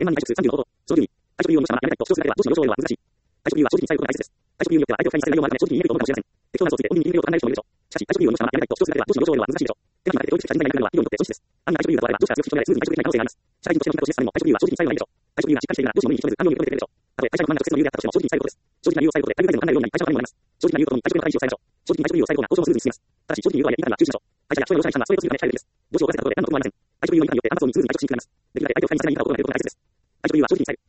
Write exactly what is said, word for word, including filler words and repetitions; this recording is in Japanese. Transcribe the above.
円満に対処するさんじゅうの方法。正直に。対処理由を見ましたが、やめたいと主張するだけでは、上司の要領は難しい。対処理由は正直に伝えることが大切です。対処理由によっては相手を不快にさせる内容もあるため、正直に言えないと思うかもしれません。適当な嘘をついて、本人に聞いてみると考える人もいるでしょう。しかし、対処理由を見ましたが、やめたいと主張するだけでは、上司の要領は難しいでしょう。手紙に当てて同一した人材がいなくなるのは、企業にとって損失です。案外対処理由が問われば、上司が強く主張でスムーズに対処できない可能性があります。社会人としての見方を示すためにも、対処理由は正直に伝えるのがいいでしょう。対処理由がしっかりしているなら、上司も無理に認めず、官僚に認めてくれるでしょう。たとえ会社の不満が直接の理由であったとしても、正直に伝えることです。正直な理由を伝えることで、待遇改善も考えるようになり、会社のためにもなります。正直な理由とともに対処理の回避を抑えましょう。正直に対処理由を伝える方が交渉もスムーズに進みます。ただし、正直に言うとはいえ、言いたいのは注意しましょう。会社や所有の労働者にしたのはストレートすぎるため控えるべきです。上司を怒らせたことで何の得もありません。対処理由を言いたいによって、端末をスムーズに対処しにくくなります。できるだけ相手を不快にさせないように言うことが大切です。対処理由は正直に伝える。